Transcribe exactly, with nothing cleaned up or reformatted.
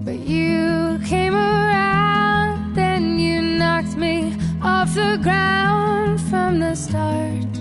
but you came around, then you knocked me off the ground from the start.